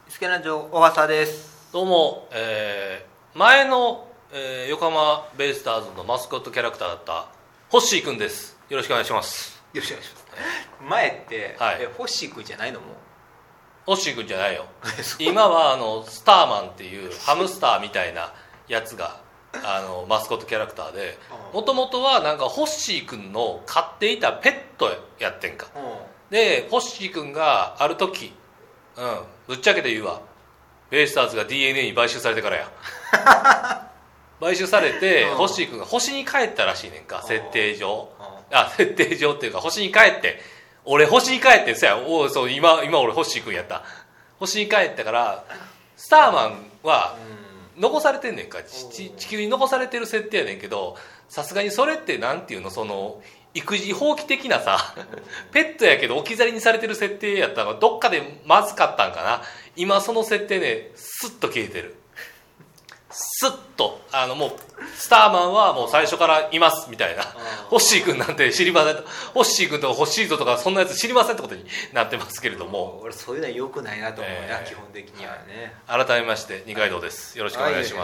スケラジオ小笠です。 どうも、前の、横浜ベイスターズのマスコットキャラクターだったホッシーくんです。よろしくお願いします。 よろしくお願いします。前って、 はい、 ホッシーくんじゃないの？もうホッシーくんじゃないよ今はスターマンっていうハムスターみたいなやつがマスコットキャラクターで、もともとはなんかホッシーくんの飼っていたペットやってんか。でホッシーくんがある時、ぶっちゃけて言うわ、ベイスターズが DNA に買収されてからや買収されてホッシー君が星に帰ったらしいねんか。設定上っていうか星に帰って、俺星に帰ってさや、そう今俺ホッシー君やった。星に帰ったからスターマンは残されてんねんか。地球に残されてる設定やねんけど、さすがにそれってなんていうの、その育児放棄的なさペットやけど置き去りにされてる設定やったのがどっかでまずかったんかな。今その設定ねスッと消えてる。スッともうスターマンはもう最初からいますみたいな。ホッシー君なんて知りませんと、ホッシー君とかホッシーゾとかそんなやつ知りませんってことになってますけれども、 俺そういうのは良くないなと思うな、基本的にはね。 改めまして二階堂です、よろしくお願いします。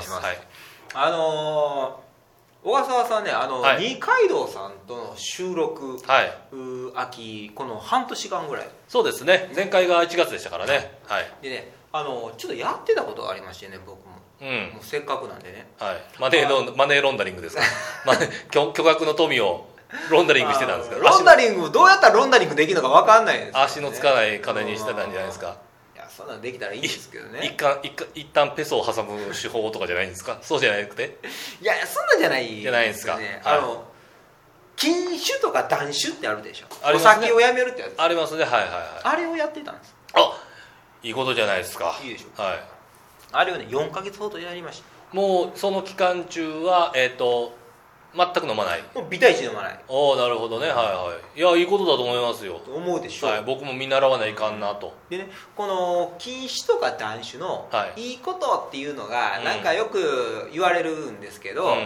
小笠原さんね、二階堂さんとの収録、秋この半年間ぐらい。 そうですね、前回が1月でしたからね。 でね、ちょっとやってたことがありましてね、僕も。もうせっかくなんでね、 マネーロンダリングですか巨額の富をロンダリングしてたんですけど、 ロンダリングどうやったらロンダリングできるのか分かんないです、ね、 足のつかない金にしてたんじゃないですか。 いや、そんなのできたらいいんですけどね。 一旦ペソを挟む手法とかじゃないんですか。そうじゃなくて、 いやそんなんじゃないですね。 じゃないですか。 禁酒とか断酒ってあるでしょ。 お酒をやめるってやつありますね。 あれをやってたんです。 いいことじゃないですか。 いいでしょ。あれをね4ヶ月ほどやりました。 もうその期間中は全く飲まない。 もう微体値飲まない。 なるほどね。いや、いいことだと思いますよ。 思うでしょ。 僕も見習わないかんなと。 でね、この禁酒とか断酒のいいことっていうのがなんかよく言われるんですけど、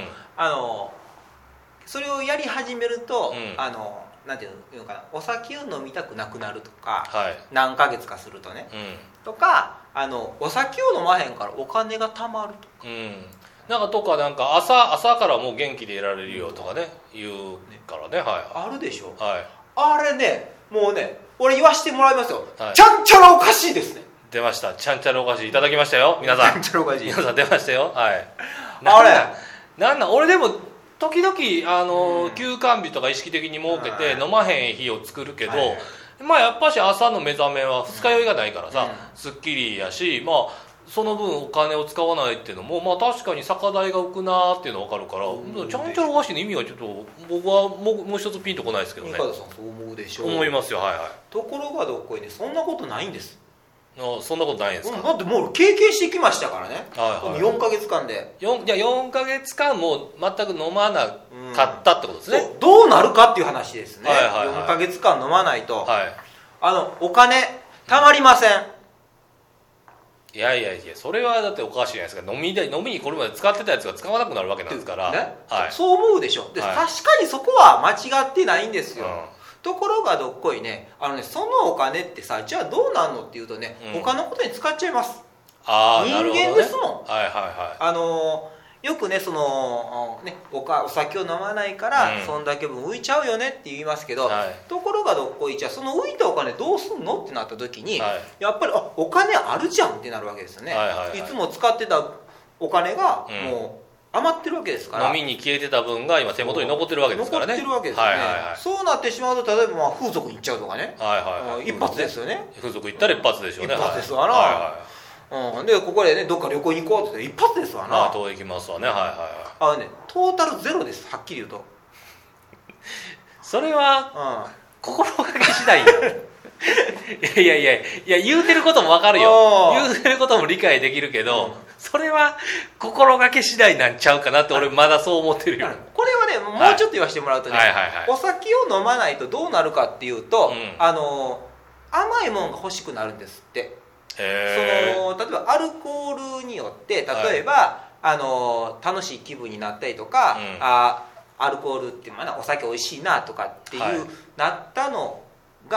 それをやり始めると、なんていうのかな、お酒を飲みたくなくなるとか、何ヶ月かするとね、とかお酒を飲まへんからお金が貯まるとか、 なんか朝からもう元気でいられるよとかね言うからね。 あるでしょ。あれね、もうね、俺言わしてもらいますよ。ちゃんちゃらおかしいですね。 出ました、ちゃんちゃらおかしいいただきましたよ、皆さん。 ちゃんちゃらおかしい皆さん出ましたよ。あれなん俺でも時々休館日とか意識的に設けて飲まへん日を作るけど、やっぱし朝の目覚めは二日酔いがないからさ、すっきりやし、その分お金を使わないっていうのも確かに酒代が浮くなっていうのは分かるから、ちゃんちゃらおかしいの意味はちょっと僕はもう一つピンとこないですけどね。 三方さんそう思うでしょう。 思いますよ。 ところがどっこいね、そんなことないんです。 そんなことないんですか。 だってもう経験してきましたからね。4ヶ月間で 4ヶ月間も全く飲まなかったってことですね。 どうなるかっていう話ですね。4ヶ月間飲まないと、お金たまりません。 いやそれはだっておかしいじゃないですか。飲みにこれまで使ってたやつが使わなくなるわけなんですから、 そう思うでしょ。で、確かにそこは間違ってないんですよ。ところがどっこいね、そのお金ってさ、じゃあどうなんのっていうとね、他のことに使っちゃいます。人間ですもん。よくね、お酒を飲まないから、そんだけ分浮いちゃうよねって言いますけど、ところがどっこい、じゃあその浮いたお金どうすんのってなった時に、やっぱりお金あるじゃんってなるわけですよね。いつも使ってたお金がもう余ってるわけですから、 飲みに消えてた分が今手元に残ってるわけですからね。 残ってるわけですよね。そうなってしまうと、例えば風俗に行っちゃうとかね、一発ですよね。 風俗行ったら一発でしょうね。 一発ですわな。でここでね、どっか旅行に行こうって言って一発ですわな。 遠行きますわね。 トータルゼロです、はっきり言うと。 それは心がけ次第よいや言うてることも分かるよ。言うてることも理解できるけど、それは心がけ次第なんちゃうかなって俺まだそう思ってるよ。 これはね、もうちょっと言わせてもらうとね、お酒を飲まないとどうなるかっていうと、甘いものが欲しくなるんですって。例えばアルコールによって、例えば、楽しい気分になったりとか、アルコールってお酒おいしいなとかっていう、なったのが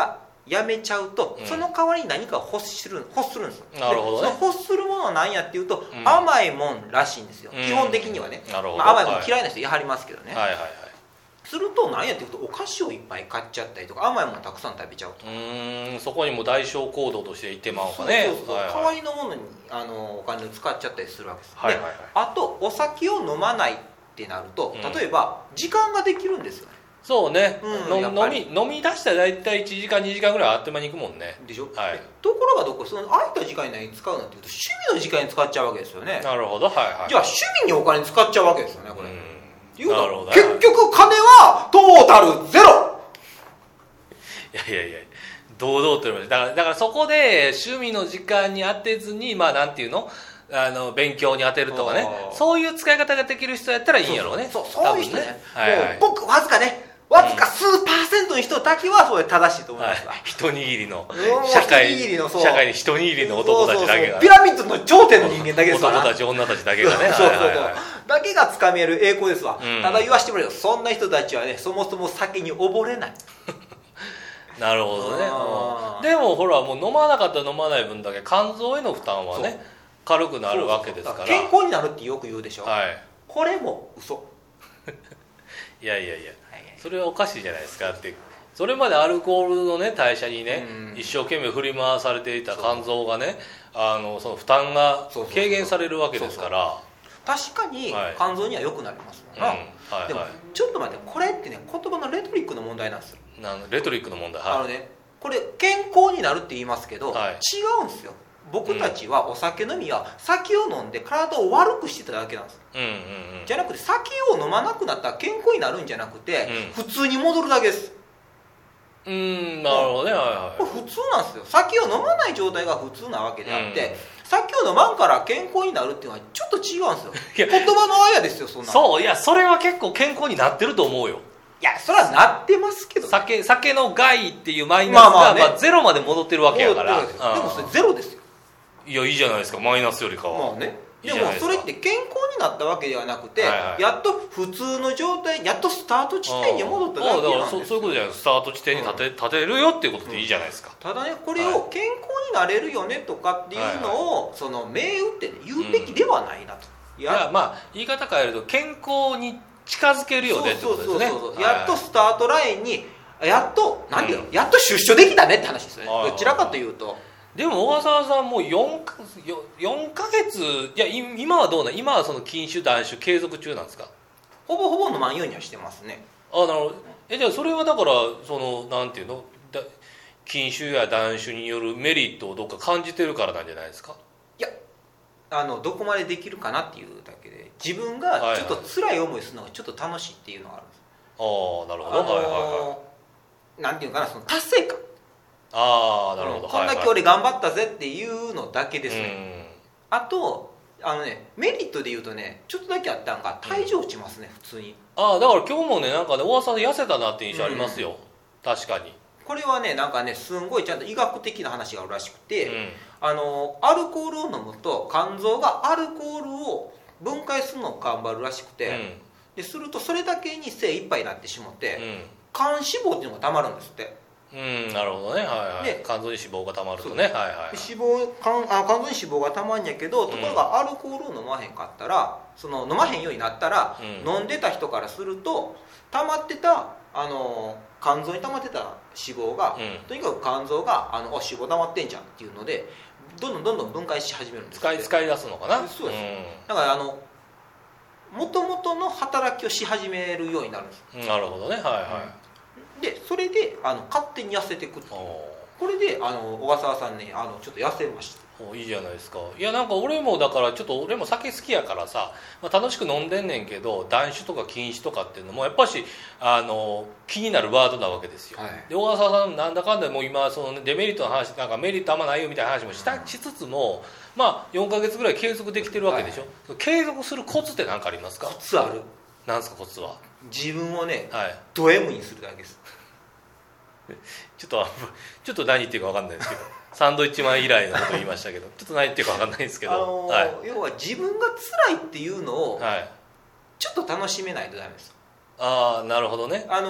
やめちゃうと、その代わりに何かを欲するんですよ。 なるほどね。 その欲するものは何やっていうと、甘いもんらしいんですよ、基本的にはね。甘いもん嫌いな人やはりますけどね。すると何やっていうと、お菓子をいっぱい買っちゃったりとか、甘いものたくさん食べちゃうと。 そこにも代償行動としていってまうかね。 代わりのものにお金を使っちゃったりするわけです。で、あとお酒を飲まないってなると、例えば時間ができるんですよね。 そうね、飲み出したら大体1時間2時間ぐらいあっという間にいくもんね。 でしょ、ところがその空いた時間に何に使うのっていうと、趣味の時間に使っちゃうわけですよね。 なるほど、じゃあ趣味にお金使っちゃうわけですよね、これ。 なるほど、 結局金はトータルゼロ。 いや堂々と言います。だからそこで趣味の時間に当てずに、なんていうの、勉強に当てるとかね、そういう使い方ができる人やったらいいんやろうね。 そういう人ね、もう僕わずか数パーセントの人だけはそれ正しいと思いますわ。 一握りの社会に一握りの男たちだけが、 ピラミッドの頂点の人間だけですわ。 男たち女たちだけがね、 だけがつかめる栄光ですわ。ただ言わしてもらうよ、そんな人たちはね、そもそも酒に溺れない。 なるほどね。でもほら、もう飲まなかったら飲まない分だけ肝臓への負担はね軽くなるわけですから。 健康になるってよく言うでしょ。これも嘘。 いやそれはおかしいじゃないですか。って、それまでアルコールのね代謝にね、一生懸命振り回されていた肝臓がね、その負担が軽減されるわけですから。 確かに肝臓には良くなりますもんな。でもちょっと待って、これってね、言葉のレトリックの問題なんですよ。 レトリックの問題。 これ健康になるって言いますけど、違うんですよ。僕たちはお酒飲みは酒を飲んで体を悪くしてただけなんです。じゃなくて、酒を飲まなくなったら健康になるんじゃなくて、普通に戻るだけです。 なるほどね。 これ普通なんですよ。酒を飲まない状態が普通なわけであって、酒を飲まんから健康になるっていうのはちょっと違うんですよ。言葉のあやですよ、そんな。 そう、いや、それは結構健康になってると思うよ。 いや、それはなってますけど、 酒の害っていうマイナスがゼロまで戻ってるわけやから。でもそれゼロですよ。 いや、いいじゃないですか、マイナスよりかは。 でもそれって健康になったわけではなくて、やっと普通の状態、やっとスタート地点に戻っただけなんですよ。 そういうことじゃない。スタート地点に立てるよっていうことでいいじゃないですか。 ただね、これを健康になれるよねとかっていうのを、その銘打って言うべきではないなと。 いや、言い方変えると健康に近づけるよねってことですね。 やっとスタートラインにやっとやっと出所できたねって話ですよね。どちらかというと。 でも小笠原さんもう4ヶ月、いや今はどうなん？今はその禁酒断酒継続中なんですか？ ほぼほぼ飲まんようにはしてますね。 なるほど。じゃあそれはだからそのなんていうの、禁酒や断酒によるメリットをどっか感じてるからなんじゃないですか？ いや、どこまでできるかなっていうだけで、自分がちょっと辛い思いするのがちょっと楽しいっていうのがあるんです。 なるほど。なんていうかな、その達成感。 なるほど。 こんだけ俺頑張ったぜっていうのだけですね。あとメリットで言うとね、ちょっとだけあったんが体重落ちますね、普通に。 だから今日もね、なんかね、大浅さん痩せたなって印象ありますよ。確かに。 これはね、なんかね、すんごいちゃんと医学的な話があるらしくて、アルコールを飲むと肝臓がアルコールを分解するのを頑張るらしくて、でするとそれだけに精一杯になってしまって、肝脂肪っていうのがたまるんですって。 なるほどね。肝臓に脂肪がたまるとね。 肝臓に脂肪がたまるんやけど、ところがアルコールを飲まへんかったら、その飲まへんようになったら、飲んでた人からするとたまってた肝臓にたまってた脂肪が、とにかく肝臓が脂肪たまってんじゃんっていうので、どんどん分解し始めるんです。 使い出すのかな。 そうです。だからもともとの働きをし始めるようになるんです。 なるほどね。 でそれで勝手に痩せていくっていう。これで小笠原さんね、ちょっと痩せました。 いいじゃないですか。いや、なんか俺もだからちょっと俺も酒好きやからさ、楽しく飲んでんねんけど、断酒とか禁酒とかっていうのもやっぱし気になるワードなわけですよ。で小笠原さんなんだかんだもう今そのデメリットの話、なんかメリットあんまないよみたいな話もしつつも、4ヶ月ぐらい継続できてるわけでしょ。継続するコツって何かありますか？ コツある。 なんですかコツは？ 自分をね、ド M にするだけです。 ちょっと何言ってるか分かんないですけど、サンドイッチマン以来のこと言いましたけど、ちょっと何言ってるか分かんないですけど、 要は自分が辛いっていうのをちょっと楽しめないとダメです。 なるほどね。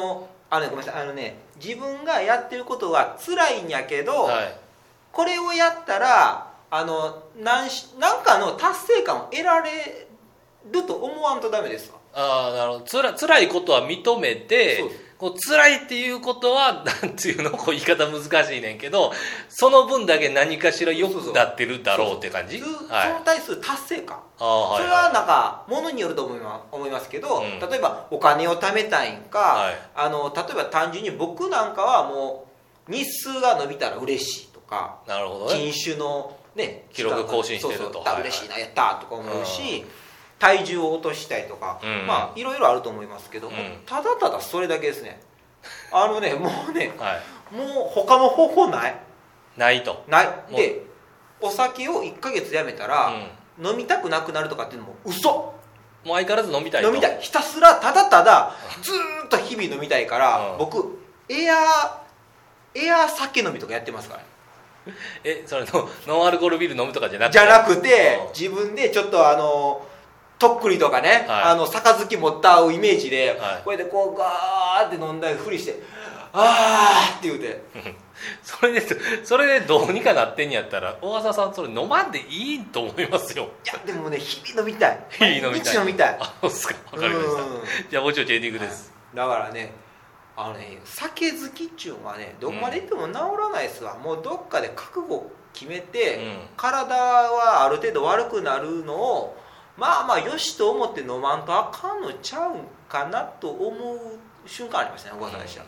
ごめんなさい自分がやってることが辛いんやけど、はい、これをやったら何かの達成感を得られると思わんとダメですわ。 なるほど。辛いことは認めて、こう辛いっていうことはなんていうのこう言い方難しいねんけど、その分だけ何かしら良くなってるだろうって感じ。その対する達成感、それはなんかものによると思いますけど、例えばお金を貯めたいんか、例えば単純に僕なんかはもう日数が伸びたら嬉しいとか、 なるほどね、 禁酒のね記録更新してると嬉しいな、やったとか思うし、体重を落としたいとか、いろいろあると思いますけども、ただただそれだけですね。もうね、もう他の方法ないと。 で、お酒を1ヶ月やめたら、飲みたくなくなるとかっていうのも嘘。もう相変わらず飲みたい。 ひたすらただただずーっと日々飲みたいから、僕エア酒飲みとかやってますから。 それのノンアルコールビール飲むとかじゃなくて、自分でちょっととっくりとかね、杯持ったイメージで、こうやってこうガーって飲んだりふりしてあーって言うてそれでどうにかなってんやったら大浅さんそれ飲まんでいいと思いますよ。 いやでもね、日々飲みたい。 日々飲みたい。そうっすか、分かりました。じゃあもうちょいエンディングです。 だからね、酒好きっちゅうのはね、どこまで行っても治らないですわ。もうどっかで覚悟決めて、体はある程度悪くなるのをよしと思って飲まんとあかんのちゃうんかなと思う瞬間ありましたね、小川さんでした。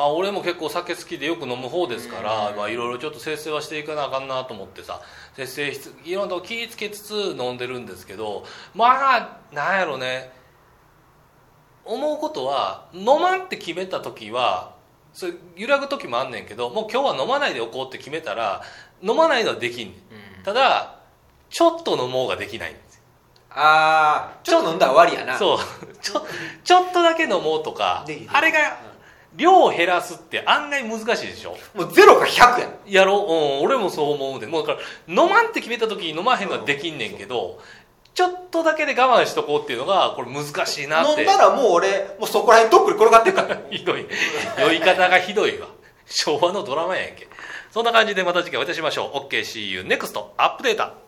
俺も結構酒好きでよく飲む方ですから、いろいろちょっと節制はしていかなあかんなと思ってさ、節制いろんなとこ気ぃつけつつ飲んでるんですけど、なんやろね、思うことは飲まんって決めた時はそれ揺らぐ時もあんねんけど、もう今日は飲まないでおこうって決めたら飲まないのはできんねん、ただちょっと飲もうができないんです。 ちょっと飲んだら終わりやな。 そうちょっとだけ飲もうとか、あれが量を減らすって案外難しいでしょ。 もう0か100 やろう、俺もそう思うで、もうだから飲まんって決めた時に飲まへんのはできんねんけど、ちょっとだけで我慢しとこうっていうのがこれ難しいなって。 飲んだらもう俺もうそこら辺どっくり転がってるからひどい酔い方がひどいわ。昭和のドラマやんけ。そんな感じでまた次回お会いいたしましょう。 OK See you next アップデート。